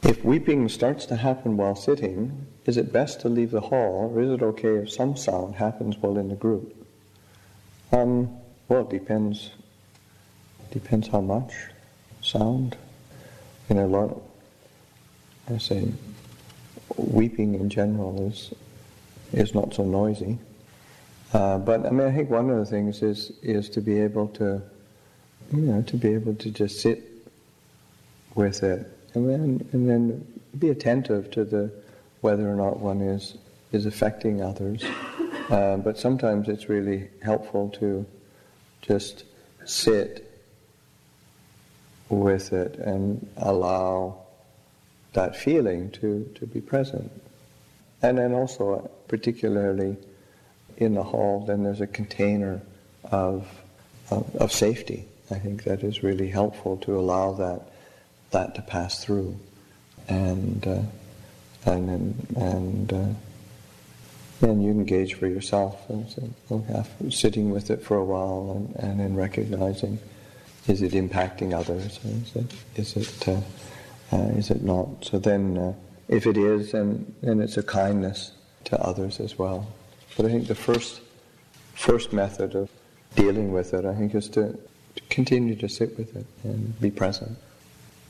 If weeping starts to happen while sitting, is it best to leave the hall, or is it okay if some sound happens while in the group? Well, it depends. Depends how much sound. A lot, I say, weeping in general is not so noisy. But I think one of the things is to be able to, to be able to just sit with it, and then be attentive to whether or not one is affecting others. But sometimes it's really helpful to just sit with it and allow that feeling to be present. And then also, particularly in the hall, then there's a container of safety. I think that is really helpful to allow that to pass through, and you can gauge for yourself and say, sitting with it for a while, and then recognizing, is it impacting others? Is it not? So then, if it is, then it's a kindness to others as well. But I think the first method of dealing with it, I think, is to continue to sit with it and be present.